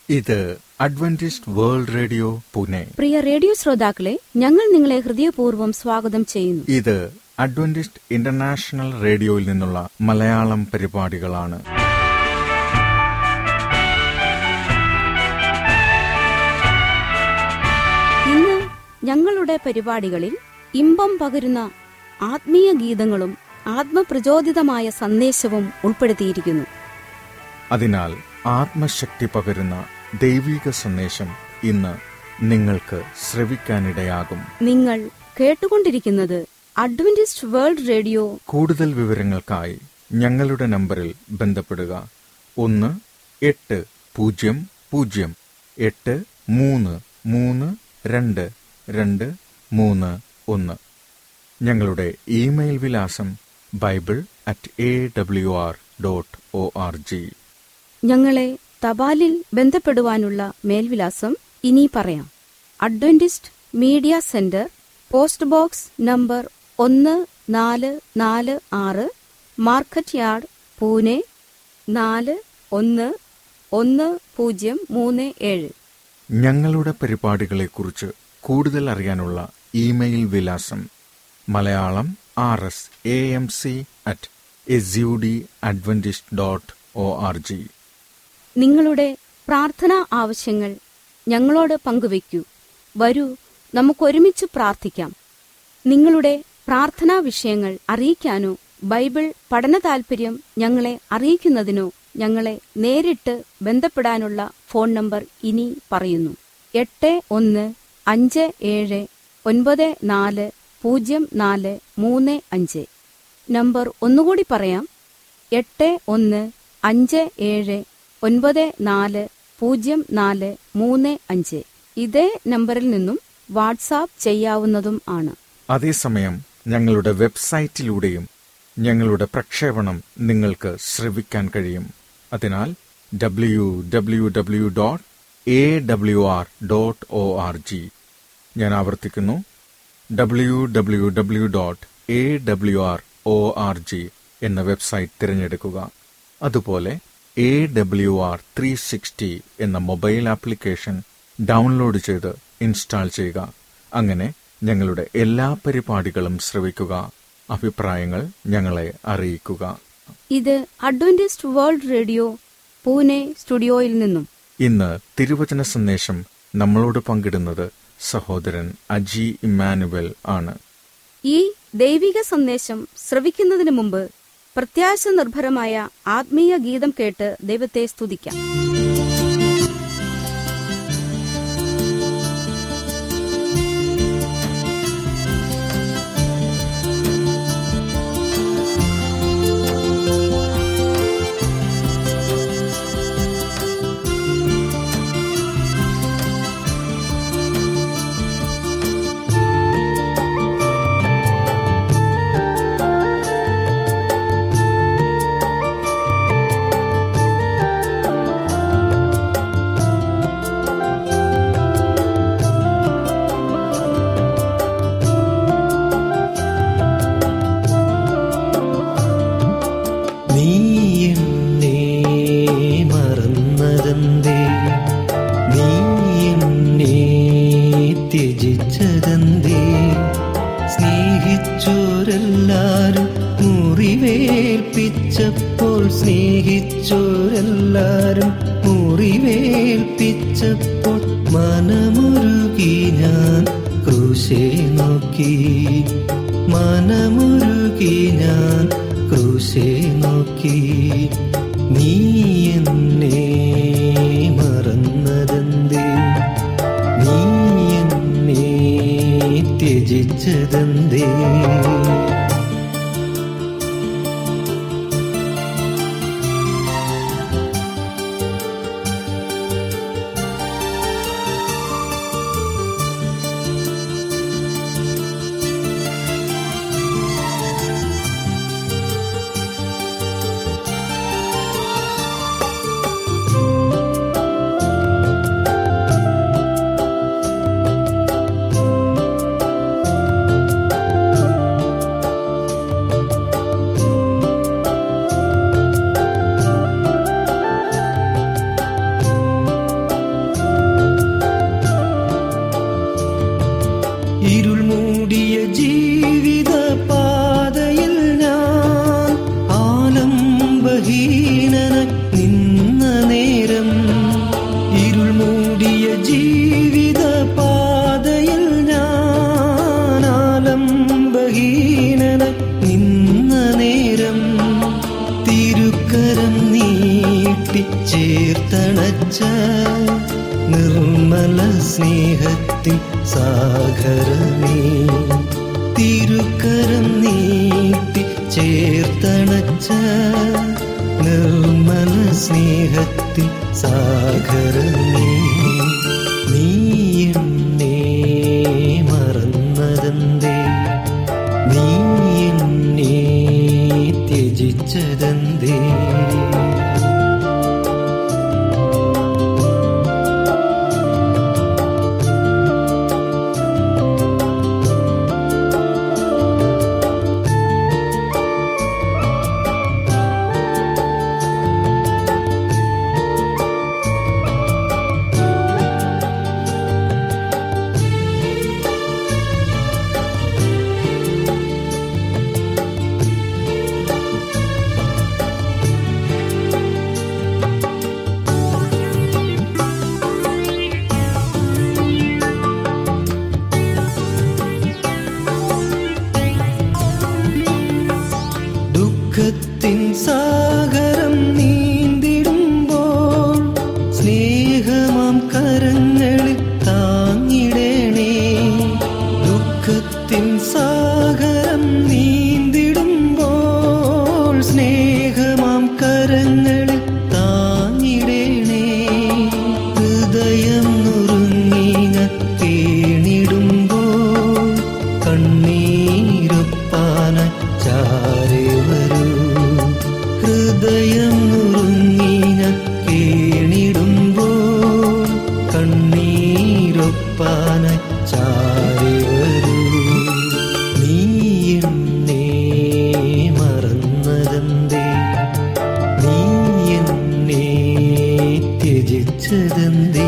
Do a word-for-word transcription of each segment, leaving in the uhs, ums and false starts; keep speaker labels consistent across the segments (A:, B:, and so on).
A: ഇത് Adventist world radio Pune.
B: പ്രിയ radio ശ്രോതാക്കളെ, ഞങ്ങൾ നിങ്ങളെ ഹൃദയപൂർവ്വം സ്വാഗതം ചെയ്യുന്നു.
A: ഇത് അഡ്വന്റിസ്റ്റ് ഇന്റർനാഷണൽ റേഡിയോയിൽ നിന്നുള്ള മലയാളം പരിപാടികളാണ്.
B: ഇന്ന് ഞങ്ങളുടെ പരിപാടികളിൽ ഇമ്പം പകരുന്ന ആത്മീയ ഗീതങ്ങളും ആത്മപ്രചോദിതമായ സന്ദേശവും ഉൾപ്പെടുത്തിയിരിക്കുന്നു.
A: അതിനാൽ ആത്മശക്തി പകരുന്ന ദൈവിക സന്ദേശം ഇന്ന് നിങ്ങൾക്ക് ശ്രവിക്കാനിടയാകും.
B: നിങ്ങൾ കേട്ടുകൊണ്ടിരിക്കുന്നത് അഡ്വന്റിസ്റ്റ് വേൾഡ് റേഡിയോ.
A: കൂടുതൽ വിവരങ്ങൾക്കായി ഞങ്ങളുടെ നമ്പറിൽ ബന്ധപ്പെടുക. ഒന്ന് എട്ട് പൂജ്യം പൂജ്യം എട്ട് മൂന്ന് മൂന്ന് രണ്ട് രണ്ട് മൂന്ന് ഒന്ന്. ഞങ്ങളുടെ ഇമെയിൽ വിലാസം bible at A W R dot O R G.
B: ഞങ്ങളെ തപാലിൽ ബന്ധപ്പെടുവാനുള്ള മേൽവിലാസം ഇനി പറയാം. Adventist media centre, post box number ഒന്ന് നാല് നാല് ആറ്, മാർക്കറ്റ് യാർഡ്, പൂനെ നാല് ഒന്ന് ഒന്ന് പൂജ്യം മൂന്ന് ഏഴ്.
A: ഞങ്ങളുടെ പരിപാടികളെക്കുറിച്ച് കൂടുതൽ അറിയാനുള്ള ഇമെയിൽ വിലാസം Malayalam R S A M C at S U D Adventist dot O R G.
B: നിങ്ങളുടെ പ്രാർത്ഥനാ ആവശ്യങ്ങൾ ഞങ്ങളോട് പങ്കുവയ്ക്കൂ. വരൂ, നമുക്കൊരുമിച്ച് പ്രാർത്ഥിക്കാം. നിങ്ങളുടെ പ്രാർത്ഥനാ വിഷയങ്ങൾ അറിയിക്കാനോ ബൈബിൾ പഠന താൽപര്യം ഞങ്ങളെ അറിയിക്കുന്നതിനോ ഞങ്ങളെ നേരിട്ട് ബന്ധപ്പെടാനുള്ള ഫോൺ നമ്പർ ഇനി പറയുന്നു. എട്ട് ഒന്ന് അഞ്ച് ഏഴ് ഒൻപത് നാല് പൂജ്യം നാല് മൂന്ന് അഞ്ച്. നമ്പർ ഒന്നുകൂടി പറയാം. എട്ട് ഒന്ന് അഞ്ച് ഏഴ് ഒൻപത് നാല് പൂജ്യം നാല് മൂന്ന് അഞ്ച്. ഇതേ നമ്പറിൽ നിന്നും വാട്സാപ്പ് ചെയ്യാവുന്നതും ആണ്.
A: അതേസമയം ഞങ്ങളുടെ വെബ്സൈറ്റിലൂടെയും ഞങ്ങളുടെ പ്രക്ഷേപണം നിങ്ങൾക്ക് ശ്രവിക്കാൻ കഴിയും. അതിനാൽ W W W dot A W R dot O R G. ഞാൻ ആവർത്തിക്കുന്നു, W W W dot A W R O R G എന്ന വെബ്സൈറ്റ് തിരഞ്ഞെടുക്കുക. അതുപോലെ A W R three sixty എന്ന മൊബൈൽ ആപ്ലിക്കേഷൻ ഡൗൺലോഡ് ചെയ്ത് ഇൻസ്റ്റാൾ ചെയ്യുക. അങ്ങനെ ഞങ്ങളുടെ എല്ലാ പരിപാടികളും ശ്രവിക്കുക. അഭിപ്രായങ്ങൾ ഞങ്ങളെ അറിയിക്കുക.
B: ഇത് അഡ്വന്റിസ്റ്റ് വേൾഡ് റേഡിയോ പൂനെ സ്റ്റുഡിയോയിൽ നിന്നും
A: ഇന്ന് തിരുവചന സന്ദേശം നമ്മളോട് പങ്കിടുന്നത് സഹോദരൻ അജി ഇമ്മാനുവൽ ആണ്.
B: ഈ ദൈവിക സന്ദേശം ശ്രവിക്കുന്നതിന് മുമ്പ് പ്രത്യാശ നിർഭരമായ ആത്മീയ ഗീതം കേട്ട് ദൈവത്തെ സ്തുതിക്കാം.
C: സ്നേഹിച്ചോരെല്ലാരും മുറിവേൽപ്പിച്ചപ്പോൾ സ്നേഹിച്ചോരെല്ലാരും മുറിവേൽപ്പിച്ചപ്പോൾ മനമുരുകി ഞാൻ ക്രൂശേ നോക്കി, മനമുരുകി ഞാൻ ക്രൂശേ നോക്കി. നീ എന്നെ മറന്നതെന്തേ, നീ എന്നെ ത്യജിച്ചതെന്തേ? ചേർത്തണച്ച നിർമ്മല സ്നേഹത്തിൻ സാഗരമേ, തിരുക്കരം നീട്ടി ചേർത്തണച്ച നിർമ്മല സ്നേഹത്തിൻ സാഗരമേ, നീ എന്നെ മറന്നതെന്തേ, നീ എന്നെ ത്യജിച്ചതെന്തേ. ദുഃഖത്തിൻ സാഗരം നീന്തിടുമ്പോൾ സ്നേഹമാം കരങ്ങളിൽ താങ്ങിടണേ. ദുഃഖത്തിൻ സാഗരം നീന്തിടുമ്പോൾ സ്നേഹമാം കരങ്ങളിൽ താങ്ങിടണേ. ഹൃദയം നുറുങ്ങിന കേണിടുമ്പോൾ കണ്ണീരൊപ്പാന ചാരേ വരൂ. ഹൃദയം നുറുങ്ങിന കേണിടുമ്പോൾ കണ്ണീരൊപ്പാന ചാരേ വരൂ. നീ എന്നെ മറന്നതെന്തേ, നീ എന്നെ ത്യജിച്ചതെന്തേ.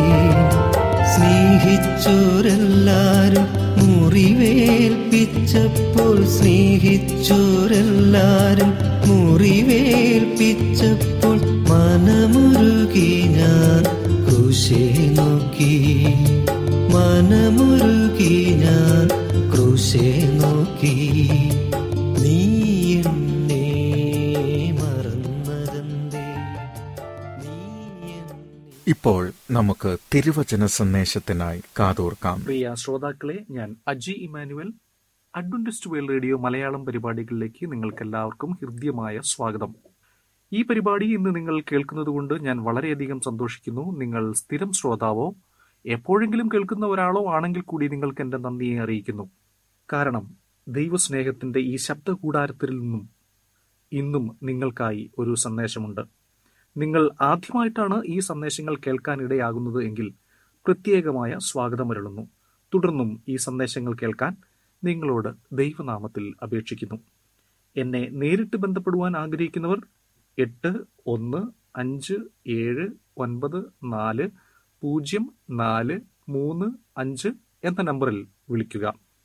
C: സ്നേഹിച്ചോരെല്ലാരും മുറിവേൽപ്പിച്ചപ്പോൾ, സ്നേഹിച്ചോരെല്ലാരും മുറിവേൽപ്പിച്ചപ്പോൾ മനമുരുകി ഞാൻ ക്രൂശേ നോക്കി, മനമുരുകി ഞാൻ ക്രൂശേ നോക്കി. നീ എന്നെ മറന്നതെന്തേ, നീ എന്നെ.
A: ഇപ്പോൾ നമുക്ക് തിരുവചന സന്ദേശത്തിനായി കാതോർക്കാം.
D: പ്രിയ ശ്രോതാക്കളെ, ഞാൻ Aji Emmanuel. Adventist world radio Malayalam പരിപാടികളിലേക്ക് നിങ്ങൾക്കെല്ലാവർക്കും ഹൃദ്യമായ സ്വാഗതം. ഈ പരിപാടി ഇന്ന് നിങ്ങൾ കേൾക്കുന്നത് കൊണ്ട് ഞാൻ വളരെയധികം സന്തോഷിക്കുന്നു. നിങ്ങൾ സ്ഥിരം ശ്രോതാവോ എപ്പോഴെങ്കിലും കേൾക്കുന്ന ഒരാളോ ആണെങ്കിൽ കൂടി നിങ്ങൾക്ക് എൻ്റെ നന്ദിയെ അറിയിക്കുന്നു. കാരണം ദൈവസ്നേഹത്തിൻ്റെ ഈ ശബ്ദ കൂടാരത്തിൽ നിന്നും ഇന്നും നിങ്ങൾക്കായി ഒരു സന്ദേശമുണ്ട്. നിങ്ങൾ ആദ്യമായിട്ടാണ് ഈ സന്ദേശങ്ങൾ കേൾക്കാൻ ഇടയാകുന്നത് എങ്കിൽ പ്രത്യേകമായ സ്വാഗതമരുളുന്നു. തുടർന്നും ഈ സന്ദേശങ്ങൾ കേൾക്കാൻ നിങ്ങളോട് ദൈവനാമത്തിൽ അപേക്ഷിക്കുന്നു. എന്നെ നേരിട്ട് ബന്ധപ്പെടുവാൻ ആഗ്രഹിക്കുന്നവർ എട്ട് ഒന്ന് അഞ്ച് ഏഴ് ഒൻപത് നാല് പൂജ്യം നാല് മൂന്ന് അഞ്ച് എന്ന നമ്പറിൽ വിളിക്കുക.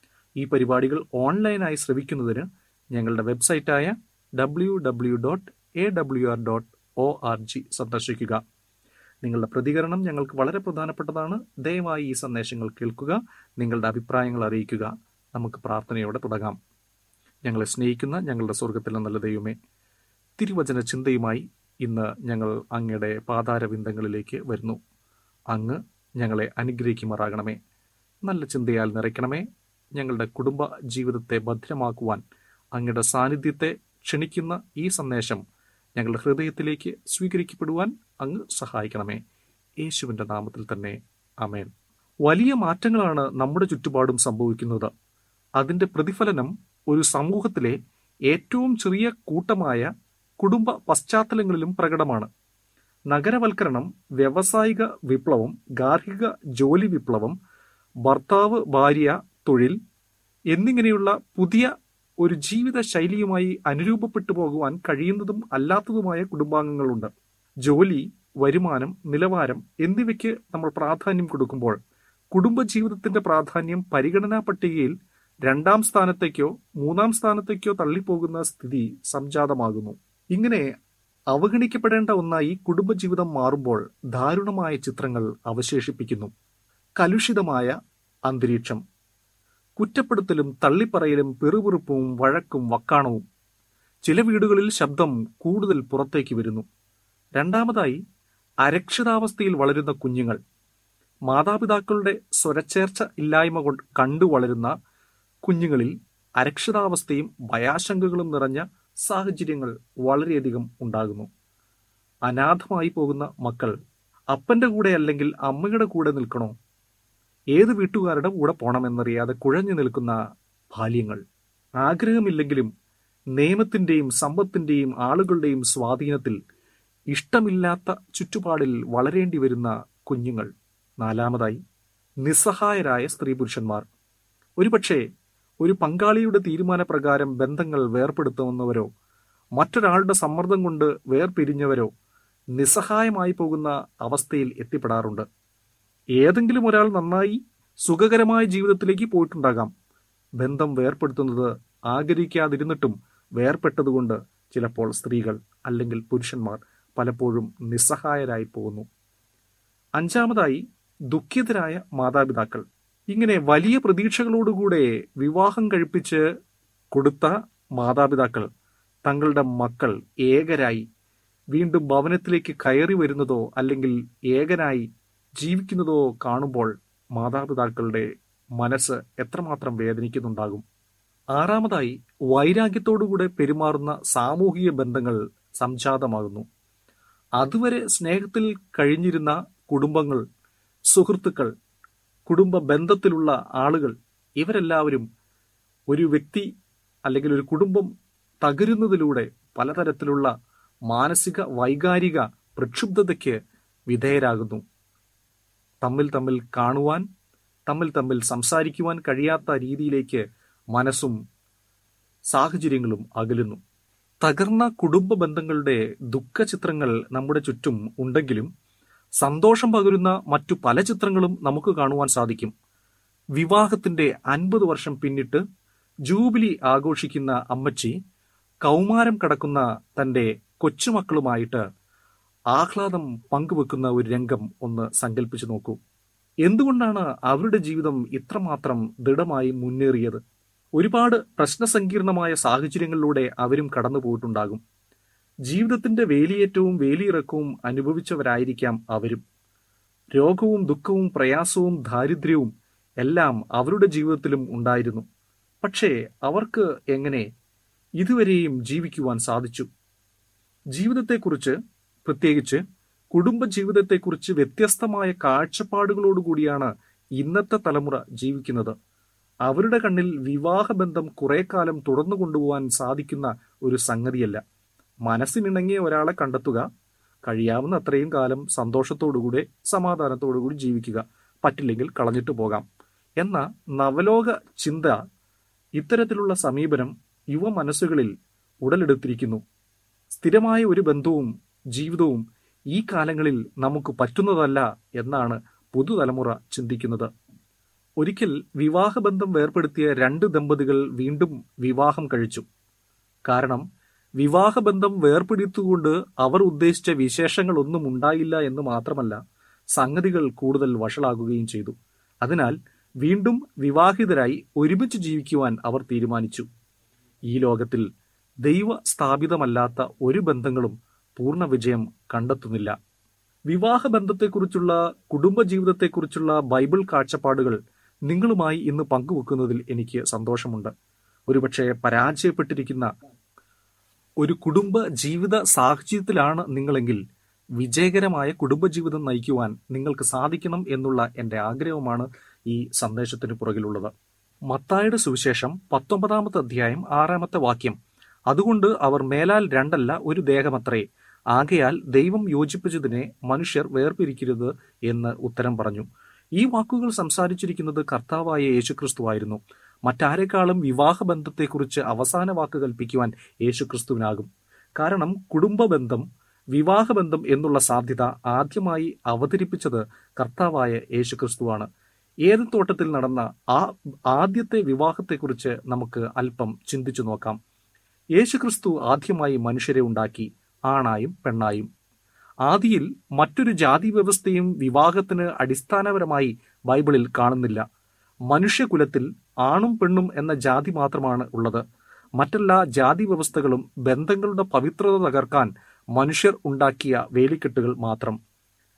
D: ഈ പരിപാടികൾ ഓൺലൈനായി ശ്രവിക്കുന്നതിന് ഞങ്ങളുടെ വെബ്സൈറ്റായ W W dot A W R dot O R G സന്ദർശിക്കുക. നിങ്ങളുടെ പ്രതികരണം ഞങ്ങൾക്ക് വളരെ പ്രധാനപ്പെട്ടതാണ്. ദയവായി ഈ സന്ദേശങ്ങൾ കേൾക്കുക, നിങ്ങളുടെ അഭിപ്രായങ്ങൾ അറിയിക്കുക. നമുക്ക് പ്രാർത്ഥനയോടെ തുടങ്ങാം. ഞങ്ങളെ സ്നേഹിക്കുന്ന ഞങ്ങളുടെ സ്വർഗത്തിലെ നല്ല ദൈവമേ, തിരുവചന ചിന്തയുമായി ഇന്ന് ഞങ്ങൾ അങ്ങയുടെ പാതാരവിന്ദങ്ങളിലേക്ക് വരുന്നു. അങ്ങ് ഞങ്ങളെ അനുഗ്രഹിക്കുമാറാകണമേ. നല്ല ചിന്തയാൽ നിറയ്ക്കണമേ. ഞങ്ങളുടെ കുടുംബ ജീവിതത്തെ ഭദ്രമാക്കുവാൻ അങ്ങയുടെ സാന്നിധ്യത്തെ ക്ഷണിക്കുന്ന ഈ സന്ദേശം ഞങ്ങളുടെ ഹൃദയത്തിലേക്ക് സ്വീകരിക്കപ്പെടുവാൻ അങ്ങ് സഹായിക്കണമേ. യേശുവിൻ്റെ നാമത്തിൽ തന്നെ ആമേൻ. വലിയ മാറ്റങ്ങളാണ് നമ്മുടെ ചുറ്റുപാടും സംഭവിക്കുന്നത്. അതിൻ്റെ പ്രതിഫലനം ഒരു സമൂഹത്തിലെ ഏറ്റവും ചെറിയ കൂട്ടമായ കുടുംബ പശ്ചാത്തലങ്ങളിലും പ്രകടമാണ്. നഗരവൽക്കരണം, വ്യാവസായിക വിപ്ലവം, ഗാർഹിക ജോലി വിപ്ലവം, ഭർത്താവ് ഭാര്യ തൊഴിൽ എന്നിങ്ങനെയുള്ള പുതിയ ഒരു ജീവിത ശൈലിയുമായി അനുരൂപപ്പെട്ടു പോകുവാൻ കഴിയുന്നതും അല്ലാത്തതുമായ കുടുംബാംഗങ്ങളുണ്ട്. ജോലി, വരുമാനം, നിലവാരം എന്നിവയ്ക്ക് നമ്മൾ പ്രാധാന്യം കൊടുക്കുമ്പോൾ കുടുംബജീവിതത്തിന്റെ പ്രാധാന്യം പരിഗണനാ പട്ടികയിൽ രണ്ടാം സ്ഥാനത്തേക്കോ മൂന്നാം സ്ഥാനത്തേക്കോ തള്ളിപ്പോകുന്ന സ്ഥിതി സംജാതമാകുന്നു. ഇങ്ങനെ അവഗണിക്കപ്പെടേണ്ട ഒന്നായി കുടുംബജീവിതം മാറുമ്പോൾ ദാരുണമായ ചിത്രങ്ങൾ അവശേഷിപ്പിക്കുന്നു. കലുഷിതമായ അന്തരീക്ഷം, കുറ്റപ്പെടുത്തലും തള്ളിപ്പറയലും പെറുപെറുപ്പും വഴക്കും വക്കാണവും. ചില വീടുകളിൽ ശബ്ദം കൂടുതൽ പുറത്തേക്ക് വരുന്നു. രണ്ടാമതായി, അരക്ഷിതാവസ്ഥയിൽ വളരുന്ന കുഞ്ഞുങ്ങൾ, മാതാപിതാക്കളുടെ സ്വരച്ചേർച്ച ഇല്ലായ്മ കൊണ്ട് കണ്ടു വളരുന്ന കുഞ്ഞുങ്ങളിൽ അരക്ഷിതാവസ്ഥയും ഭയാശങ്കകളും നിറഞ്ഞ സാഹചര്യങ്ങൾ വളരെയധികം ഉണ്ടാകുന്നു. അനാഥമായി പോകുന്ന മക്കൾ അപ്പന്റെ കൂടെ അല്ലെങ്കിൽ അമ്മയുടെ കൂടെ നിൽക്കണോ, ഏത് വീട്ടുകാരുടെ കൂടെ പോണമെന്നറിയാതെ കുഴഞ്ഞു നിൽക്കുന്ന ബാല്യങ്ങൾ, ആഗ്രഹമില്ലെങ്കിലും നിയമത്തിന്റെയും സമ്പത്തിന്റെയും ആളുകളുടെയും സ്വാധീനത്തിൽ ഇഷ്ടമില്ലാത്ത ചുറ്റുപാടിൽ വളരേണ്ടി വരുന്ന കുഞ്ഞുങ്ങൾ. നാലാമതായി, നിസ്സഹായരായ സ്ത്രീ പുരുഷന്മാർ. ഒരുപക്ഷെ ഒരു പങ്കാളിയുടെ തീരുമാനപ്രകാരം ബന്ധങ്ങൾ വേർപെടുത്തുന്നവരോ മറ്റൊരാളുടെ സമ്മർദ്ദം കൊണ്ട് വേർപിരിഞ്ഞവരോ നിസ്സഹായമായി പോകുന്ന അവസ്ഥയിൽ എത്തിപ്പെടാറുണ്ട്. ഏതെങ്കിലും ഒരാൾ നന്നായി സുഖകരമായ ജീവിതത്തിലേക്ക് പോയിട്ടുണ്ടാകാം. ബന്ധം വേർപെടുത്തുന്നത് ആഗ്രഹിക്കാതിരുന്നിട്ടും വേർപെട്ടതുകൊണ്ട് ചിലപ്പോൾ സ്ത്രീകൾ അല്ലെങ്കിൽ പുരുഷന്മാർ പലപ്പോഴും നിസ്സഹായരായി പോകുന്നു. അഞ്ചാമതായി, ദുഃഖിതരായ മാതാപിതാക്കൾ. ഇങ്ങനെ വലിയ പ്രതീക്ഷകളോടുകൂടെ വിവാഹം കഴിപ്പിച്ച് കൊടുത്ത മാതാപിതാക്കൾ തങ്ങളുടെ മക്കൾ ഏകരായി വീണ്ടും ഭവനത്തിലേക്ക് കയറി വരുന്നതോ അല്ലെങ്കിൽ ഏകനായി ജീവിക്കുന്നതോ കാണുമ്പോൾ മാതാപിതാക്കളുടെ മനസ്സ് എത്രമാത്രം വേദനിക്കുന്നുണ്ടാകും. ആറാമതായി, വൈരാഗ്യത്തോടുകൂടെ പെരുമാറുന്ന സാമൂഹിക ബന്ധങ്ങൾ സംജാതമാകുന്നു. അതുവരെ സ്നേഹത്തിൽ കഴിഞ്ഞിരുന്ന കുടുംബങ്ങൾ, സുഹൃത്തുക്കൾ, കുടുംബ ബന്ധത്തിലുള്ള ആളുകൾ, ഇവരെല്ലാവരും ഒരു വ്യക്തി അല്ലെങ്കിൽ ഒരു കുടുംബം തകരുന്നതിലൂടെ പലതരത്തിലുള്ള മാനസിക വൈകാരിക പ്രക്ഷുബ്ധതയ്ക്ക് വിധേയരാകുന്നു. തമ്മിൽ തമ്മിൽ കാണുവാൻ, തമ്മിൽ തമ്മിൽ സംസാരിക്കുവാൻ കഴിയാത്ത രീതിയിലേക്ക് മനസ്സും സാഹചര്യങ്ങളും അകലുന്നു. തകർന്ന കുടുംബ ബന്ധങ്ങളുടെ ദുഃഖചിത്രങ്ങൾ നമ്മുടെ ചുറ്റും ഉണ്ടെങ്കിലും സന്തോഷം പകരുന്ന മറ്റു പല ചിത്രങ്ങളും നമുക്ക് കാണുവാൻ സാധിക്കും. വിവാഹത്തിന്റെ അൻപത് വർഷം പിന്നിട്ട് ജൂബിലി ആഘോഷിക്കുന്ന അമ്മച്ചി കൗമാരം കടക്കുന്ന തന്റെ കൊച്ചുമക്കളുമായിട്ട് ആഹ്ലാദം പങ്കുവെക്കുന്ന ഒരു രംഗം ഒന്ന് സങ്കല്പിച്ചു നോക്കൂ. എന്തുകൊണ്ടാണ് അവരുടെ ജീവിതം ഇത്രമാത്രം ദൃഢമായി മുന്നേറിയത്? ഒരുപാട് പ്രശ്നസങ്കീർണമായ സാഹചര്യങ്ങളിലൂടെ അവരും കടന്നു പോയിട്ടുണ്ടാകും. ജീവിതത്തിന്റെ വേലിയേറ്റവും വേലിയിറക്കവും അനുഭവിച്ചവരായിരിക്കാം അവരും. രോഗവും ദുഃഖവും പ്രയാസവും ദാരിദ്ര്യവും എല്ലാം അവരുടെ ജീവിതത്തിലും ഉണ്ടായിരുന്നു. പക്ഷേ അവർക്ക് എങ്ങനെ ഇതുവരെയും ജീവിക്കുവാൻ സാധിച്ചു? ജീവിതത്തെക്കുറിച്ച്, പ്രത്യേകിച്ച് കുടുംബജീവിതത്തെക്കുറിച്ച് വ്യത്യസ്തമായ കാഴ്ചപ്പാടുകളോടുകൂടിയാണ് ഇന്നത്തെ തലമുറ ജീവിക്കുന്നത്. അവരുടെ കണ്ണിൽ വിവാഹബന്ധം കുറെ കാലം തുടർന്നു കൊണ്ടുപോകാൻ സാധിക്കുന്ന ഒരു സംഗതിയല്ല. മനസ്സിനിണങ്ങിയ ഒരാളെ കണ്ടെത്തുക, കഴിയാവുന്ന അത്രയും കാലം സന്തോഷത്തോടുകൂടി സമാധാനത്തോടുകൂടി ജീവിക്കുക, പറ്റില്ലെങ്കിൽ കളഞ്ഞിട്ട് പോകാം എന്ന നവലോക ചിന്ത, ഇത്തരത്തിലുള്ള സമീപനം യുവ മനസ്സുകളിൽ ഉടലെടുത്തിരിക്കുന്നു. സ്ഥിരമായ ഒരു ബന്ധവും ജീവിതവും ഈ കാലങ്ങളിൽ നമുക്ക് പറ്റുന്നതല്ല എന്നാണ് പുതുതലമുറ ചിന്തിക്കുന്നത്. ഒരിക്കൽ വിവാഹബന്ധം വേർപെടുത്തിയ രണ്ട് ദമ്പതികൾ വീണ്ടും വിവാഹം കഴിച്ചു. കാരണം വിവാഹബന്ധം വേർപെടുത്തുകൊണ്ട് അവർ ഉദ്ദേശിച്ച വിശേഷങ്ങളൊന്നും ഉണ്ടായില്ല എന്ന് മാത്രമല്ല, സംഗതികൾ കൂടുതൽ വഷളാകുകയും ചെയ്തു. അതിനാൽ വീണ്ടും വിവാഹിതരായി ഒരുമിച്ച് ജീവിക്കുവാൻ അവർ തീരുമാനിച്ചു. ഈ ലോകത്തിൽ ദൈവ സ്ഥാപിതമല്ലാത്ത ഒരു ബന്ധങ്ങളും പൂർണ്ണ വിജയം കണ്ടെത്തുന്നില്ല. വിവാഹബന്ധത്തെക്കുറിച്ചുള്ള, കുടുംബജീവിതത്തെക്കുറിച്ചുള്ള ബൈബിൾ കാഴ്ചപ്പാടുകൾ നിങ്ങളുമായി ഇന്ന് പങ്കുവെക്കുന്നതിൽ എനിക്ക് സന്തോഷമുണ്ട്. ഒരുപക്ഷെ പരാജയപ്പെട്ടിരിക്കുന്ന ഒരു കുടുംബ ജീവിത സാഹചര്യത്തിലാണ് നിങ്ങളെങ്കിൽ വിജയകരമായ കുടുംബജീവിതം നയിക്കുവാൻ നിങ്ങൾക്ക് സാധിക്കണം എന്നുള്ള എൻ്റെ ആഗ്രഹമാണ് ഈ സന്ദേശത്തിന് പുറകിലുള്ളത്. മത്തായിയുടെ സുവിശേഷം പത്തൊമ്പതാമത്തെ അധ്യായം ആറാമത്തെ വാക്യം, അതുകൊണ്ട് അവർ മേലാൽ രണ്ടല്ല ഒരു ദേഹമത്രേ, ആകയാൽ ദൈവം യോജിപ്പിച്ചതിനെ മനുഷ്യർ വേർപിരിക്കരുത് എന്ന് ഉത്തരം പറഞ്ഞു. ഈ വാക്കുകൾ സംസാരിച്ചിരിക്കുന്നത് കർത്താവായ യേശുക്രിസ്തുവായിരുന്നു. മറ്റാരെക്കാളും വിവാഹബന്ധത്തെക്കുറിച്ച് അവസാന വാക്ക് കൽപ്പിക്കുവാൻ യേശുക്രിസ്തുവിനാകും. കാരണം കുടുംബബന്ധം, വിവാഹബന്ധം എന്നുള്ള സാധ്യത ആദ്യമായി അവതരിപ്പിച്ചത് കർത്താവായ യേശുക്രിസ്തുവാണ്. ഏത് തോട്ടത്തിൽ നടന്ന ആ ആദ്യത്തെ വിവാഹത്തെക്കുറിച്ച് നമുക്ക് അല്പം ചിന്തിച്ചു നോക്കാം. യേശുക്രിസ്തു ആദ്യമായി മനുഷ്യരെ ഉണ്ടാക്കി, ആണായും പെണ്ണായും. ആദിയിൽ മറ്റൊരു ജാതി വ്യവസ്ഥയും വിവാഹത്തിന് അടിസ്ഥാനപരമായി ബൈബിളിൽ കാണുന്നില്ല. മനുഷ്യകുലത്തിൽ ആണും പെണ്ണും എന്ന ജാതി മാത്രമാണ് ഉള്ളത്. മറ്റെല്ലാ ജാതി വ്യവസ്ഥകളും ബന്ധങ്ങളുടെ പവിത്രത തകർക്കാൻ മനുഷ്യർ ഉണ്ടാക്കിയ വേലിക്കെട്ടുകൾ മാത്രം.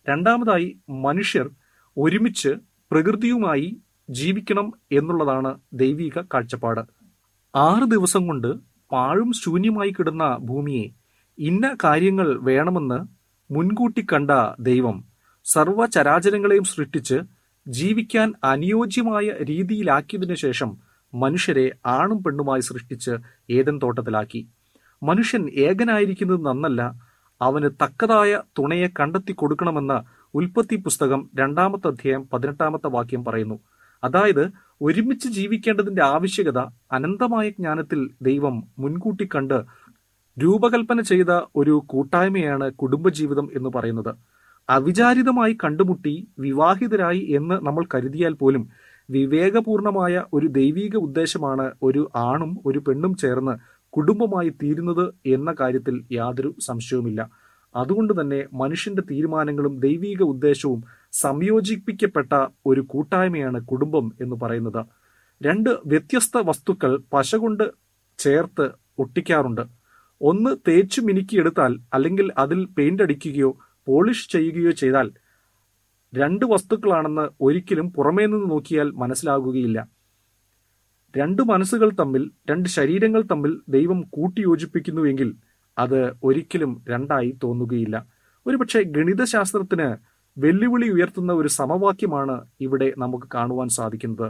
D: രണ്ടാമതായി മനുഷ്യർ ഒരുമിച്ച് പ്രകൃതിയുമായി ജീവിക്കണം എന്നുള്ളതാണ് ദൈവിക കാഴ്ചപ്പാട്. ആറ് ദിവസം കൊണ്ട് പാഴും ശൂന്യമായി കിടന്ന ഭൂമിയെ ഇന്ന കാര്യങ്ങൾ വേണമെന്ന് മുൻകൂട്ടി കണ്ട ദൈവം സർവചരാചരങ്ങളെയും സൃഷ്ടിച്ച് ജീവിക്കാൻ അനുയോജ്യമായ രീതിയിലാക്കിയതിനു ശേഷം മനുഷ്യരെ ആണും പെണ്ണുമായി സൃഷ്ടിച്ച് ഏദൻ തോട്ടത്തിലാക്കി. മനുഷ്യൻ ഏകനായിരിക്കുന്നത് നന്നല്ല, അവന് തക്കതായ തുണയെ കണ്ടെത്തി കൊടുക്കണമെന്ന് ഉൽപ്പത്തി പുസ്തകം രണ്ടാമത്തെ അധ്യായം പതിനെട്ടാമത്തെ വാക്യം പറയുന്നു. അതായത് ഒരുമിച്ച് ജീവിക്കേണ്ടതിന്റെ ആവശ്യകത അനന്തമായ ജ്ഞാനത്തിൽ ദൈവം മുൻകൂട്ടി കണ്ട് രൂപകൽപ്പന ചെയ്ത ഒരു കൂട്ടായ്മയാണ് കുടുംബജീവിതം എന്ന് പറയുന്നത്. അവിചാരിതമായി കണ്ടുമുട്ടി വിവാഹിതരായി എന്ന് നമ്മൾ കരുതിയാൽ പോലും വിവേകപൂർണമായ ഒരു ദൈവിക ഉദ്ദേശമാണ് ഒരു ആണും ഒരു പെണ്ണും ചേർന്ന് കുടുംബമായി തീരുന്നത് എന്ന കാര്യത്തിൽ യാതൊരു സംശയവുമില്ല. അതുകൊണ്ട് തന്നെ മനുഷ്യന്റെ തീരുമാനങ്ങളും ദൈവിക ഉദ്ദേശവും സംയോജിപ്പിക്കപ്പെട്ട ഒരു കൂട്ടായ്മയാണ് കുടുംബം എന്ന് പറയുന്നത്. രണ്ട് വ്യത്യസ്ത വസ്തുക്കൾ പശ കൊണ്ട് ചേർത്ത് ഒട്ടിക്കാറുണ്ട്. ഒന്ന് തേച്ചു മിനുക്കിയെടുത്താൽ അല്ലെങ്കിൽ അതിൽ പെയിന്റ് അടിക്കുകയോ പോളിഷ് ചെയ്യുകയോ ചെയ്താൽ രണ്ട് വസ്തുക്കളാണെന്ന് ഒരിക്കലും പുറമേ നിന്ന് നോക്കിയാൽ മനസ്സിലാകുകയില്ല. രണ്ട് മനസ്സുകൾ തമ്മിൽ, രണ്ട് ശരീരങ്ങൾ തമ്മിൽ ദൈവം കൂട്ടിയോജിപ്പിക്കുന്നുവെങ്കിൽ അത് ഒരിക്കലും രണ്ടായി തോന്നുകയില്ല. ഒരുപക്ഷെ ഗണിതശാസ്ത്രത്തിന് വെല്ലുവിളി ഉയർത്തുന്ന ഒരു സമവാക്യമാണ് ഇവിടെ നമുക്ക് കാണുവാൻ സാധിക്കുന്നത്.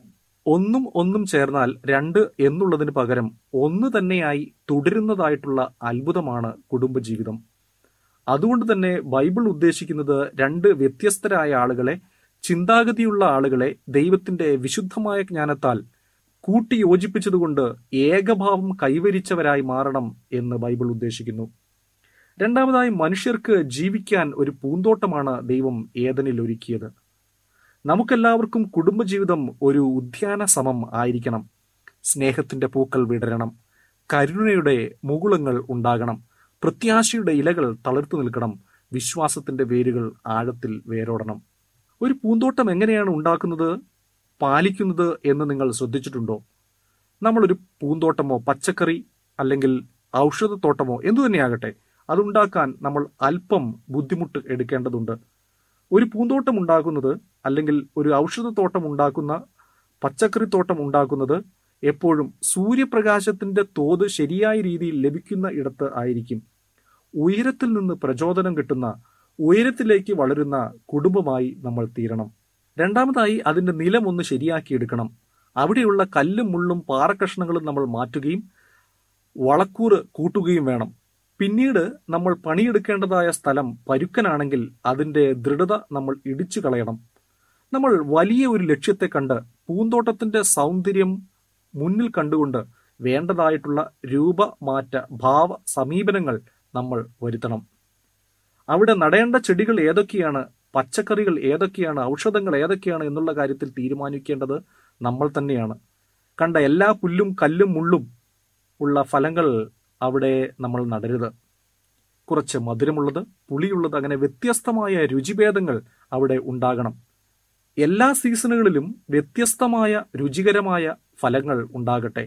D: ഒന്നും ഒന്നും ചേർന്നാൽ രണ്ട് എന്നുള്ളതിന് പകരം ഒന്ന് തന്നെയായി തുടരുന്നതായിട്ടുള്ള അത്ഭുതമാണ് കുടുംബജീവിതം. അതുകൊണ്ട് തന്നെ ബൈബിൾ ഉദ്ദേശിക്കുന്നത് രണ്ട് വ്യത്യസ്തരായ ആളുകളെ, ചിന്താഗതിയുള്ള ആളുകളെ ദൈവത്തിന്റെ വിശുദ്ധമായ ജ്ഞാനത്താൽ കൂട്ടി യോജിപ്പിച്ചതുകൊണ്ട് ഏകഭാവം കൈവരിച്ചവരായി മാറണം എന്ന് ബൈബിൾ ഉദ്ദേശിക്കുന്നു. രണ്ടാമതായി മനുഷ്യർക്ക് ജീവിക്കാൻ ഒരു പൂന്തോട്ടമാണ് ദൈവം ഏദനിൽ ഒരുക്കിയത്. നമുക്കെല്ലാവർക്കും കുടുംബജീവിതം ഒരു ഉദ്യാന സമം ആയിരിക്കണം. സ്നേഹത്തിന്റെ പൂക്കൾ വിടരണം, കരുണയുടെ മുകുളങ്ങൾ ഉണ്ടാകണം, പ്രത്യാശയുടെ ഇലകൾ തളിർത്തു നിൽക്കണം, വിശ്വാസത്തിന്റെ വേരുകൾ ആഴത്തിൽ വേരോടണം. ഒരു പൂന്തോട്ടം എങ്ങനെയാണ് ഉണ്ടാക്കുന്നത്, പാലിക്കുന്നത് എന്ന് നിങ്ങൾ ശ്രദ്ധിച്ചിട്ടുണ്ടോ? നമ്മളൊരു പൂന്തോട്ടമോ പച്ചക്കറി അല്ലെങ്കിൽ ഔഷധത്തോട്ടമോ എന്തു തന്നെയാകട്ടെ, അതുണ്ടാക്കാൻ നമ്മൾ അല്പം ബുദ്ധിമുട്ട് എടുക്കേണ്ടതുണ്ട്. ഒരു പൂന്തോട്ടം ഉണ്ടാക്കുന്നത് അല്ലെങ്കിൽ ഒരു ഔഷധത്തോട്ടം ഉണ്ടാക്കുന്ന, പച്ചക്കറിത്തോട്ടം ഉണ്ടാക്കുന്നത് എപ്പോഴും സൂര്യപ്രകാശത്തിന്റെ തോത് ശരിയായ രീതിയിൽ ലഭിക്കുന്ന ഇടത്ത് ആയിരിക്കും. ഉയരത്തിൽ നിന്ന് പ്രചോദനം കിട്ടുന്ന, ഉയരത്തിലേക്ക് വളരുന്ന കുടുംബമായി നമ്മൾ തീരണം. രണ്ടാമതായി അതിന്റെ നിലം ഒന്ന് ശരിയാക്കിയെടുക്കണം. അവിടെയുള്ള കല്ലും മുള്ളും പാറക്കഷ്ണങ്ങളും നമ്മൾ മാറ്റുകയും വളക്കൂറ് കൂട്ടുകയും വേണം. പിന്നീട് നമ്മൾ പണിയെടുക്കേണ്ടതായ സ്ഥലം പരുക്കനാണെങ്കിൽ അതിന്റെ ദൃഢത നമ്മൾ ഇടിച്ചു കളയണം. നമ്മൾ വലിയ ഒരു ലക്ഷ്യത്തെ കണ്ട് പൂന്തോട്ടത്തിന്റെ സൗന്ദര്യം മുന്നിൽ കണ്ടുകൊണ്ട് വേണ്ടതായിട്ടുള്ള രൂപമാറ്റ ഭാവ സമീപനങ്ങൾ നമ്മൾ വരുത്തണം. അവിടെ നടേണ്ട ചെടികൾ ഏതൊക്കെയാണ്, പച്ചക്കറികൾ ഏതൊക്കെയാണ്, ഔഷധങ്ങൾ ഏതൊക്കെയാണ് എന്നുള്ള കാര്യത്തിൽ തീരുമാനിക്കേണ്ടത് നമ്മൾ തന്നെയാണ്. കണ്ട എല്ലാ പുല്ലും കല്ലും മുള്ളും ഉള്ള ഫലങ്ങൾ അവിടെ നമ്മൾ നടരുത്. കുറച്ച് മധുരമുള്ളത്, പുളിയുള്ളത്, അങ്ങനെ വ്യത്യസ്തമായ രുചിഭേദങ്ങൾ അവിടെ ഉണ്ടാകണം. എല്ലാ സീസണുകളിലും വ്യത്യസ്തമായ രുചികരമായ ഫലങ്ങൾ ഉണ്ടാകട്ടെ.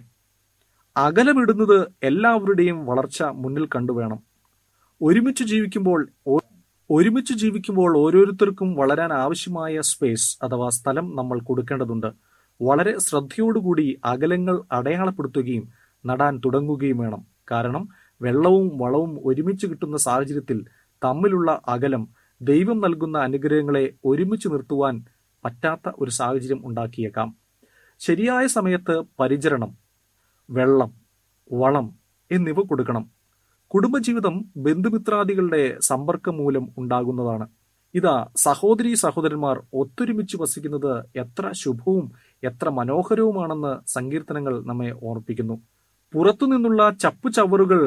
D: അകലമിടുന്നത് എല്ലാവരുടെയും വളർച്ച മുന്നിൽ കണ്ടുവേണം. ഒരുമിച്ച് ജീവിക്കുമ്പോൾ ഒരുമിച്ച് ജീവിക്കുമ്പോൾ ഓരോരുത്തർക്കും വളരാൻ ആവശ്യമായ സ്പേസ് അഥവാ സ്ഥലം നമ്മൾ കൊടുക്കേണ്ടതുണ്ട്. വളരെ ശ്രദ്ധയോടുകൂടി അകലങ്ങൾ അടയാളപ്പെടുത്തുകയും നടാൻ തുടങ്ങുകയും വേണം. കാരണം വെള്ളവും വളവും ഒരുമിച്ച് കിട്ടുന്ന സാഹചര്യത്തിൽ തമ്മിലുള്ള അകലം ദൈവം നൽകുന്ന അനുഗ്രഹങ്ങളെ ഒരുമിച്ച് നിർത്തുവാൻ പറ്റാത്ത ഒരു സാഹചര്യം ഉണ്ടാക്കിയേക്കാം. ശരിയായ സമയത്ത് പരിചരണം, വെള്ളം, വളം എന്നിവ കൊടുക്കണം. കുടുംബജീവിതം ബന്ധുമിത്രാദികളുടെ സമ്പർക്കം മൂലം ഉണ്ടാകുന്നതാണ്. ഇതാ സഹോദരീ സഹോദരന്മാർ ഒത്തൊരുമിച്ച് വസിക്കുന്നത് എത്ര ശുഭവും എത്ര മനോഹരവുമാണെന്ന് സങ്കീർത്തനങ്ങൾ നമ്മെ ഓർപ്പിക്കുന്നു. പുറത്തുനിന്നുള്ള ചപ്പു ചവറുകൾ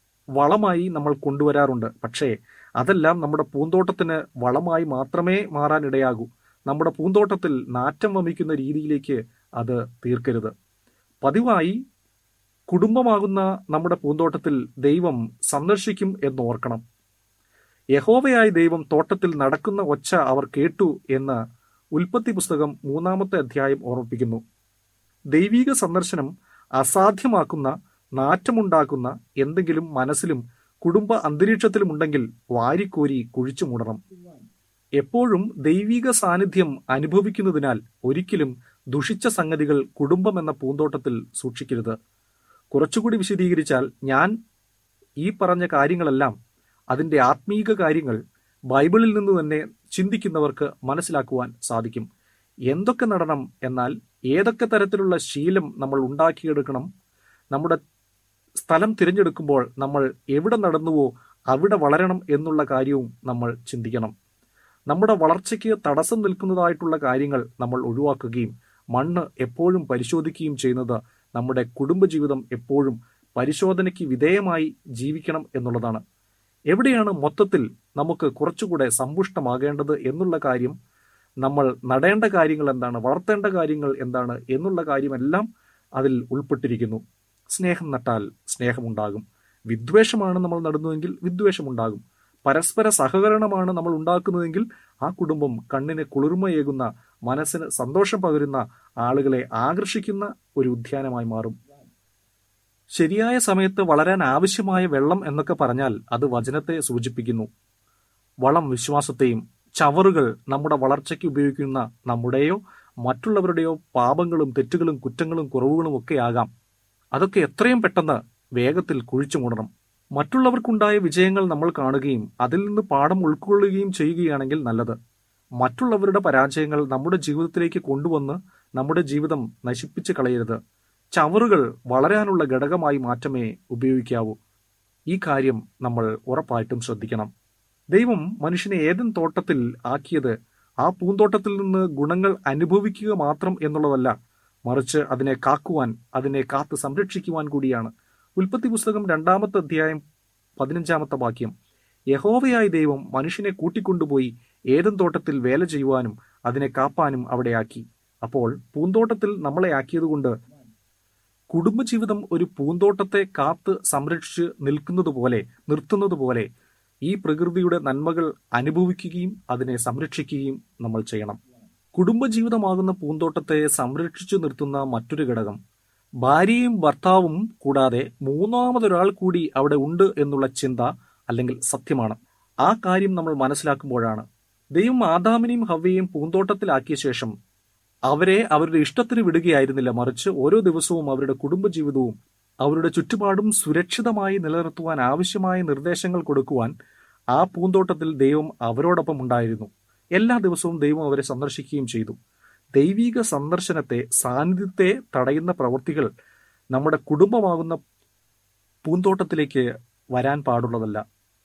D: വളമായി നമ്മൾ കൊണ്ടുവരാറുണ്ട്. പക്ഷേ അതെല്ലാം നമ്മുടെ പൂന്തോട്ടത്തിന് വളമായി മാത്രമേ മാറാനിടയാകൂ. നമ്മുടെ പൂന്തോട്ടത്തിൽ നാറ്റം വമിക്കുന്ന രീതിയിലേക്ക് അത് തീർക്കരുത്. പതിവായി കുടുംബമാകുന്ന നമ്മുടെ പൂന്തോട്ടത്തിൽ ദൈവം സന്ദർശിക്കും എന്നോർക്കണം. യഹോവയായ ദൈവം തോട്ടത്തിൽ നടക്കുന്ന ഒച്ച അവർ കേട്ടു എന്ന് ഉൽപ്പത്തി പുസ്തകം മൂന്നാമത്തെ അധ്യായം ഓർമ്മിപ്പിക്കുന്നു. ദൈവിക സന്ദർശനം അസാധ്യമാക്കുന്ന, നാറ്റമുണ്ടാക്കുന്ന എന്തെങ്കിലും മനസ്സിലും കുടുംബ അന്തരീക്ഷത്തിലും ഉണ്ടെങ്കിൽ വാരിക്കോരി കുഴിച്ചു മൂടണം. എപ്പോഴും ദൈവിക സാന്നിധ്യം അനുഭവിക്കുന്നതിനാൽ ഒരിക്കലും ദുഷിച്ച സംഗതികൾ കുടുംബം എന്ന പൂന്തോട്ടത്തിൽ സൂക്ഷിക്കരുത്. കുറച്ചുകൂടി വിശദീകരിച്ചാൽ, ഞാൻ ഈ പറഞ്ഞ കാര്യങ്ങളെല്ലാം, അതിൻ്റെ ആത്മീക കാര്യങ്ങൾ ബൈബിളിൽ നിന്ന് തന്നെ ചിന്തിക്കുന്നവർക്ക് മനസ്സിലാക്കുവാൻ സാധിക്കും. എന്തൊക്കെ നടണം, എന്നാൽ ഏതൊക്കെ തരത്തിലുള്ള ശീലം നമ്മൾ ഉണ്ടാക്കിയെടുക്കണം, നമ്മുടെ സ്ഥലം തിരഞ്ഞെടുക്കുമ്പോൾ നമ്മൾ എവിടെ നടന്നുവോ അവിടെ വളരണം എന്നുള്ള കാര്യവും നമ്മൾ ചിന്തിക്കണം. നമ്മുടെ വളർച്ചയ്ക്ക് തടസ്സം നിൽക്കുന്നതായിട്ടുള്ള കാര്യങ്ങൾ നമ്മൾ ഒഴിവാക്കുകയും മണ്ണ് എപ്പോഴും പരിശോധിക്കുകയും ചെയ്യുന്നത് നമ്മുടെ കുടുംബജീവിതം എപ്പോഴും പരിശോധനയ്ക്ക് വിധേയമായി ജീവിക്കണം എന്നുള്ളതാണ്. എവിടെയാണ് മൊത്തത്തിൽ നമുക്ക് കുറച്ചുകൂടെ സമ്പുഷ്ടമാകേണ്ടത് എന്നുള്ള കാര്യം, നമ്മൾ നടേണ്ട കാര്യങ്ങൾ എന്താണ്, വളർത്തേണ്ട കാര്യങ്ങൾ എന്താണ് എന്നുള്ള കാര്യമെല്ലാം അതിൽ ഉൾപ്പെട്ടിരിക്കുന്നു. സ്നേഹം നട്ടാൽ സ്നേഹമുണ്ടാകും. വിദ്വേഷമാണ് നമ്മൾ നടുന്നതെങ്കിൽ വിദ്വേഷമുണ്ടാകും. പരസ്പര സഹകരണമാണ് നമ്മൾ ഉണ്ടാക്കുന്നതെങ്കിൽ ആ കുടുംബം കണ്ണിന് കുളിർമയേകുന്ന, മനസ്സിന് സന്തോഷം പകരുന്ന, ആളുകളെ ആകർഷിക്കുന്ന ഒരു ഉദ്യാനമായി മാറും. ശരിയായ സമയത്ത് വളരാൻ ആവശ്യമായ വെള്ളം എന്നൊക്കെ പറഞ്ഞാൽ അത് വചനത്തെ സൂചിപ്പിക്കുന്നു. വളം വിശ്വാസത്തെയും, ചവറുകൾ നമ്മുടെ വളർച്ചയ്ക്ക് ഉപയോഗിക്കുന്ന നമ്മുടെയോ മറ്റുള്ളവരുടെയോ പാപങ്ങളും തെറ്റുകളും കുറ്റങ്ങളും കുറവുകളും ഒക്കെ ആകാം. അതൊക്കെ എത്രയും പെട്ടെന്ന് വേഗത്തിൽ കുഴിച്ചു മൂടണം. മറ്റുള്ളവർക്കുണ്ടായ വിജയങ്ങൾ നമ്മൾ കാണുകയും അതിൽ നിന്ന് പാഠം ഉൾക്കൊള്ളുകയും ചെയ്യുകയാണെങ്കിൽ നല്ലത്. മറ്റുള്ളവരുടെ പരാജയങ്ങൾ നമ്മുടെ ജീവിതത്തിലേക്ക് കൊണ്ടുവന്ന് നമ്മുടെ ജീവിതം നശിപ്പിച്ച് കളയരുത്. ചവറുകൾ വളരാനുള്ള ഘടകമായി മാത്രമേ ഉപയോഗിക്കാവൂ. ഈ കാര്യം നമ്മൾ ഉറപ്പായിട്ടും ശ്രദ്ധിക്കണം. ദൈവം മനുഷ്യനെ ഏദൻ തോട്ടത്തിൽ ആക്കിയത് ആ പൂന്തോട്ടത്തിൽ നിന്ന് ഗുണങ്ങൾ അനുഭവിക്കുക മാത്രം എന്നുള്ളതല്ല, മറിച്ച് അതിനെ കാക്കുവാൻ, അതിനെ കാത്ത് സംരക്ഷിക്കുവാൻ കൂടിയാണ്. ഉൽപ്പത്തി പുസ്തകം രണ്ടാമത്തെ അധ്യായം പതിനഞ്ചാമത്തെ വാക്യം, യഹോവയായ ദൈവം മനുഷ്യനെ കൂട്ടിക്കൊണ്ടുപോയി ഏദൻ തോട്ടത്തിൽ വേല ചെയ്യുവാനും അതിനെ കാപ്പാനും അവിടെ ആക്കി. അപ്പോൾ പൂന്തോട്ടത്തിൽ നമ്മളെ ആക്കിയതുകൊണ്ട് കുടുംബജീവിതം ഒരു പൂന്തോട്ടത്തെ കാത്ത് സംരക്ഷിച്ച് നിൽക്കുന്നത് പോലെ നിർത്തുന്നത് പോലെ ഈ പ്രകൃതിയുടെ നന്മകൾ അനുഭവിക്കുകയും അതിനെ സംരക്ഷിക്കുകയും നമ്മൾ ചെയ്യണം. കുടുംബജീവിതമാകുന്ന പൂന്തോട്ടത്തെ സംരക്ഷിച്ചു നിർത്തുന്ന മറ്റൊരു ഘടകം, ഭാര്യയും ഭർത്താവും കൂടാതെ മൂന്നാമതൊരാൾ കൂടി അവിടെ ഉണ്ട് എന്നുള്ള ചിന്ത അല്ലെങ്കിൽ സത്യമാണ്. ആ കാര്യം നമ്മൾ മനസ്സിലാക്കുമ്പോഴാണ് ദൈവം ആദാമിനെയും ഹവ്വയെയും പൂന്തോട്ടത്തിലാക്കിയ ശേഷം അവരെ അവരുടെ ഇഷ്ടത്തിന് വിടുകയായിരുന്നില്ല, മറിച്ച് ഓരോ ദിവസവും അവരുടെ കുടുംബജീവിതവും അവരുടെ ചുറ്റുപാടും സുരക്ഷിതമായി നിലനിർത്തുവാൻ ആവശ്യമായ നിർദ്ദേശങ്ങൾ കൊടുക്കുവാൻ ആ പൂന്തോട്ടത്തിൽ ദൈവം അവരോടൊപ്പം ഉണ്ടായിരുന്നു. എല്ലാ ദിവസവും ദൈവം അവരെ സന്ദർശിക്കുകയും ചെയ്തു. ദൈവിക സന്ദർശനത്തെ, സാന്നിധ്യത്തെ തടയുന്ന പ്രവൃത്തികൾ നമ്മുടെ കുടുംബമാകുന്ന പൂന്തോട്ടത്തിലേക്ക് വരാൻ പാടുള്ളതല്ല.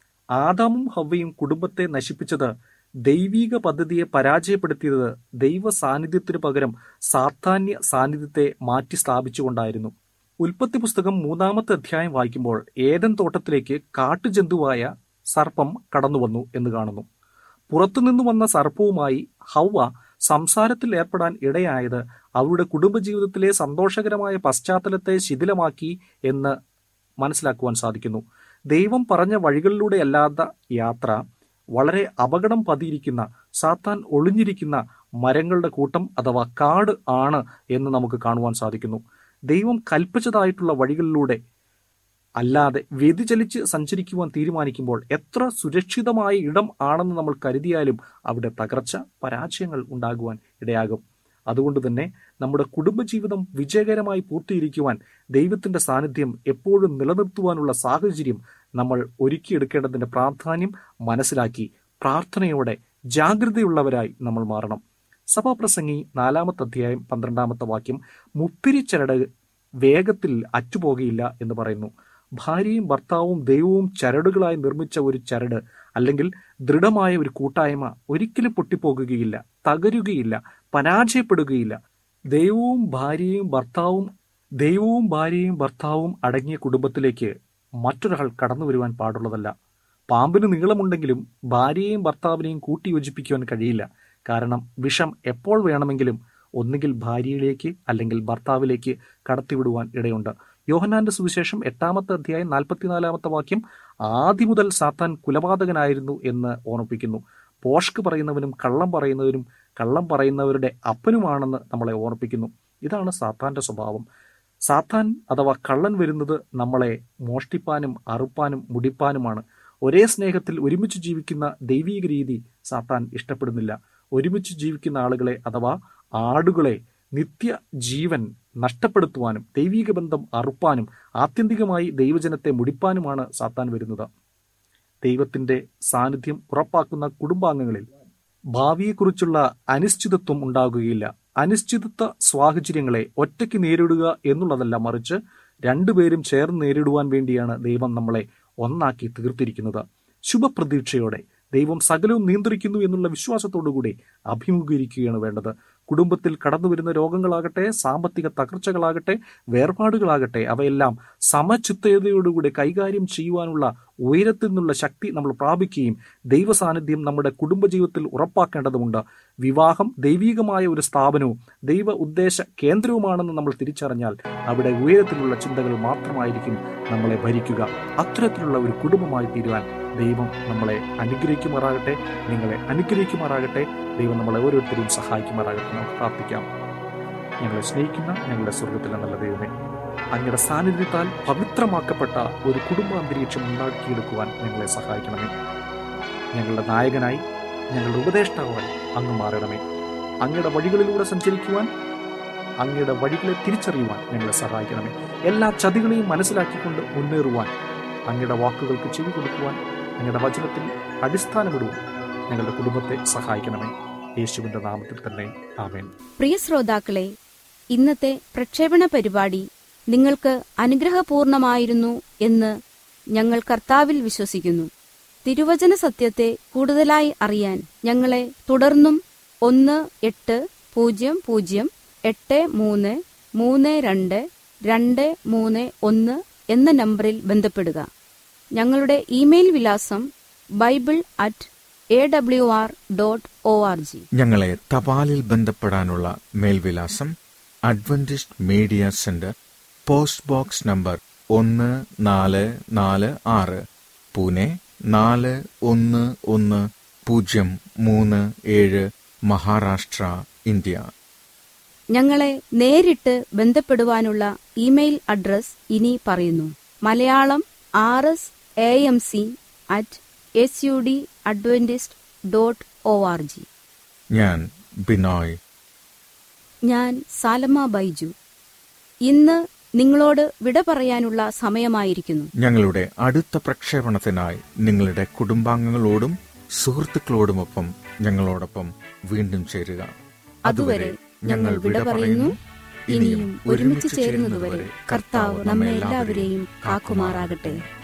D: ആദാമും ഹവ്വയും കുടുംബത്തെ നശിപ്പിച്ചത്, ദൈവിക പദ്ധതിയെ പരാജയപ്പെടുത്തിയത് ദൈവ സാന്നിധ്യത്തിനു പകരം സാത്താന്യ സാന്നിധ്യത്തെ മാറ്റി സ്ഥാപിച്ചുകൊണ്ടായിരുന്നു. ഉൽപ്പത്തി പുസ്തകം മൂന്നാമത്തെ അധ്യായം വായിക്കുമ്പോൾ ഏദൻ തോട്ടത്തിലേക്ക് കാട്ടുജന്തുവായ സർപ്പം കടന്നുവന്നു എന്ന് കാണുന്നു. പുറത്തുനിന്നു വന്ന സർപ്പവുമായി ഹവ്വ സംസാരത്തിൽ ഏർപ്പെടാൻ ഇടയായത് അവരുടെ കുടുംബജീവിതത്തിലെ സന്തോഷകരമായ പശ്ചാത്തലത്തെ ശിഥിലമാക്കി എന്ന് മനസ്സിലാക്കുവാൻ സാധിക്കുന്നു. ദൈവം പറഞ്ഞ വഴികളിലൂടെ അല്ലാത്ത യാത്ര, വളരെ അപകടം പതിയിരിക്കുന്ന, സാത്താൻ ഒളിഞ്ഞിരിക്കുന്ന മരങ്ങളുടെ കൂട്ടം അഥവാ കാട് ആണ് എന്ന് നമുക്ക് കാണുവാൻ സാധിക്കുന്നു. ദൈവം കൽപ്പിച്ചതായിട്ടുള്ള വഴികളിലൂടെ അല്ലാതെ വ്യതിചലിച്ച് സഞ്ചരിക്കുവാൻ തീരുമാനിക്കുമ്പോൾ എത്ര സുരക്ഷിതമായ ഇടം ആണെന്ന് നമ്മൾ കരുതിയാലും അവിടെ തകർച്ച, പരാജയങ്ങൾ ഉണ്ടാകുവാൻ ഇടയാകും. അതുകൊണ്ട് തന്നെ നമ്മുടെ കുടുംബജീവിതം വിജയകരമായി പൂർത്തീകരിക്കുവാൻ ദൈവത്തിന്റെ സാന്നിധ്യം എപ്പോഴും നിലനിർത്തുവാനുള്ള സാഹചര്യം നമ്മൾ ഒരുക്കിയെടുക്കേണ്ടതിന്റെ പ്രാധാന്യം മനസ്സിലാക്കി പ്രാർത്ഥനയോടെ ജാഗ്രതയുള്ളവരായി നമ്മൾ മാറണം. സഭാപ്രസംഗി നാലാമത്തെ അധ്യായം പന്ത്രണ്ടാമത്തെ വാക്യം, മുപ്പിരിച്ചരട് വേഗത്തിൽ അറ്റുപോകയില്ല എന്ന് പറയുന്നു. ഭാര്യയും ഭർത്താവും ദൈവവും ചരടുകളായി നിർമ്മിച്ച ഒരു ചരട് അല്ലെങ്കിൽ ദൃഢമായ ഒരു കൂട്ടായ്മ ഒരിക്കലും പൊട്ടിപ്പോകുകയില്ല, തകരുകയില്ല, പരാജയപ്പെടുകയില്ല. ദൈവവും ഭാര്യയും ഭർത്താവും ദൈവവും ഭാര്യയും ഭർത്താവും അടങ്ങിയ കുടുംബത്തിലേക്ക് മറ്റൊരാൾ കടന്നു വരുവാൻ പാടുള്ളതല്ല. പാമ്പിന് നീളമുണ്ടെങ്കിലും ഭാര്യയെയും ഭർത്താവിനെയും കൂട്ടിയോജിപ്പിക്കുവാൻ കഴിയില്ല. കാരണം വിഷം എപ്പോൾ വേണമെങ്കിലും ഒന്നുകിൽ ഭാര്യയിലേക്ക് അല്ലെങ്കിൽ ഭർത്താവിലേക്ക് കടത്തിവിടുവാൻ ഇടയുണ്ട്. യോഹന്നാന്റെ സുവിശേഷം എട്ടാമത്തെ അധ്യായം നാൽപ്പത്തിനാലാമത്തെ വാക്യം, ആദ്യം മുതൽ സാത്താൻ കുലപാതകനായിരുന്നു എന്ന് ഓർമ്മിപ്പിക്കുന്നു. പോഷ്ക് പറയുന്നവനും കള്ളം പറയുന്നവനും കള്ളം പറയുന്നവരുടെ അപ്പനുമാണെന്ന് നമ്മളെ ഓർമ്മിപ്പിക്കുന്നു. ഇതാണ് സാത്താന്റെ സ്വഭാവം. സാത്താൻ അഥവാ കള്ളൻ വരുന്നത് നമ്മളെ മോഷ്ടിപ്പാനും അറുപ്പാനും മുടിപ്പാനുമാണ്. ഒരേ സ്നേഹത്തിൽ ഒരുമിച്ച് ജീവിക്കുന്ന ദൈവീക രീതി സാത്താൻ ഇഷ്ടപ്പെടുന്നില്ല. ഒരുമിച്ച് ജീവിക്കുന്ന ആളുകളെ അഥവാ ആടുകളെ നിത്യ ജീവൻ നഷ്ടപ്പെടുത്തുവാനും ദൈവീക ബന്ധം അറുപ്പാനും ആത്യന്തികമായി ദൈവജനത്തെ മുടിപ്പാനുമാണ് സാത്താൻ വരുന്നത്. ദൈവത്തിന്റെ സാന്നിധ്യം ഉറപ്പാക്കുന്ന കുടുംബാംഗങ്ങളിൽ ഭാവിയെക്കുറിച്ചുള്ള അനിശ്ചിതത്വം ഉണ്ടാകുകയില്ല. അനിശ്ചിതത്വ സാഹചര്യങ്ങളെ ഒറ്റയ്ക്ക് നേരിടുക എന്നുള്ളതല്ല, മറിച്ച് രണ്ടുപേരും ചേർന്ന് നേരിടുവാൻ വേണ്ടിയാണ് ദൈവം നമ്മളെ ഒന്നാക്കി തീർത്തിരിക്കുന്നത്. ശുഭപ്രതീക്ഷയോടെ ദൈവം സകലവും നിയന്ത്രിക്കുന്നു എന്നുള്ള വിശ്വാസത്തോടുകൂടി അഭിമുഖീകരിക്കുകയാണ് വേണ്ടത്. കുടുംബത്തിൽ കടന്നു വരുന്ന രോഗങ്ങളാകട്ടെ, സാമ്പത്തിക തകർച്ചകളാകട്ടെ, വേർപാടുകളാകട്ടെ, അവയെല്ലാം സമചിത്തതയോടുകൂടി കൈകാര്യം ചെയ്യുവാനുള്ള ഉയരത്തിൽ നിന്നുള്ള ശക്തി നമ്മൾ പ്രാപിക്കുകയും ദൈവ സാന്നിധ്യം നമ്മുടെ കുടുംബജീവിതത്തിൽ ഉറപ്പാക്കേണ്ടതുണ്ട്. വിവാഹം ദൈവീകമായ ഒരു സ്ഥാപനവും ദൈവ ഉദ്ദേശ കേന്ദ്രവുമാണെന്ന് നമ്മൾ തിരിച്ചറിഞ്ഞാൽ അവിടെ ഉയരത്തിലുള്ള ചിന്തകൾ മാത്രമായിരിക്കും നമ്മളെ ഭരിക്കുക. അത്തരത്തിലുള്ള ഒരു കുടുംബമായി തീരുവാൻ ദൈവം നമ്മളെ അനുഗ്രഹിക്കുമാറാകട്ടെ, നിങ്ങളെ അനുഗ്രഹിക്കുമാറാകട്ടെ. ദൈവം നമ്മളെ ഓരോരുത്തരെയും സഹായിക്കുമാറാകട്ടെ. നമുക്ക് പ്രാർത്ഥിക്കാം. ഞങ്ങളെ സ്നേഹിക്കുന്ന ഞങ്ങളുടെ സ്വർഗത്തിലെ നല്ല ദൈവമേ, അങ്ങയുടെ സാന്നിധ്യത്താൽ പവിത്രമാക്കപ്പെട്ട ഒരു കുടുംബാന്തരീക്ഷം ഉണ്ടാക്കിയെടുക്കുവാൻ ഞങ്ങളെ സഹായിക്കണമേ. ഞങ്ങളുടെ നായകനായി, ഞങ്ങളുടെ ഉപദേഷ്ടാവായി അങ്ങ് മാറണമേ. അങ്ങയുടെ വഴികളിലൂടെ സഞ്ചരിക്കുവാൻ, അങ്ങയുടെ വഴികളെ തിരിച്ചറിയുവാൻ ഞങ്ങളെ സഹായിക്കണമേ. എല്ലാ ചതികളെയും മനസ്സിലാക്കിക്കൊണ്ട് മുന്നേറുവാൻ, അങ്ങയുടെ വാക്കുകൾക്ക് ചെവി കൊടുക്കുവാൻ, അങ്ങയുടെ വചനത്തിൽ അടിസ്ഥാനമിടുവാൻ ഞങ്ങളുടെ കുടുംബത്തെ സഹായിക്കണമേ. യേശുവിന്റെ നാമത്തിൽ തന്നെ ആമേൻ.
B: പ്രിയ ശ്രോതാക്കളെ, ഇന്നത്തെ പ്രക്ഷേപണ പരിപാടി നിങ്ങൾക്ക് അനുഗ്രഹപൂർണമായിരുന്നു എന്ന് ഞങ്ങൾ കർത്താവിൽ വിശ്വസിക്കുന്നു. തിരുവചന സത്യത്തെ കൂടുതലായി അറിയാൻ ഞങ്ങളെ തുടർന്നും ഒന്ന് എട്ട് പൂജ്യം പൂജ്യം എട്ട് മൂന്ന് മൂന്ന് രണ്ട് രണ്ട് മൂന്ന് ഒന്ന് എന്ന നമ്പറിൽ ബന്ധപ്പെടുക. ഞങ്ങളുടെ ഇമെയിൽ വിലാസം bible at A W R dot O R G.
A: ഞങ്ങളെ തപാലിൽ ബന്ധപ്പെടാനുള്ള മേൽവിലാസം Adventist media centre, post box number ഒന്ന് നാല് നാല് ആറ്, പൂനെ നാല് ഒന്ന് ഒന്ന് പൂജ്യം മൂന്ന് ഏഴ്, മഹാരാഷ്ട്ര, ഇന്ത്യ.
B: ഞങ്ങളെ നേരിട്ട് ബന്ധപ്പെടുവാനുള്ള ഇമെയിൽ അഡ്രസ് ഇനി പറയുന്നു. Malayalam R S A M C at S U D Adventist dot O R G.
A: ഞാൻ ബിനോയ്.
B: ഞാൻ സാലമ ബൈജു. ഇന്ന് നിങ്ങളോട് വിട പറയാനുള്ള സമയമായിരിക്കുന്നു.
A: ഞങ്ങളുടെ അടുത്ത പ്രക്ഷേപണത്തിനായി നിങ്ങളുടെ കുടുംബാംഗങ്ങളോടും സുഹൃത്തുക്കളോടുമൊപ്പം ഞങ്ങളോടൊപ്പം വീണ്ടും ചേരുക.
B: അതുവരെ ഞങ്ങൾ വിട പറയുന്നു. ഇനിയും ഒരുമിച്ച് ചേരുന്നതുവരെ കർത്താവ് നമ്മെ എല്ലാവരെയും കാക്കുമാറാകട്ടെ.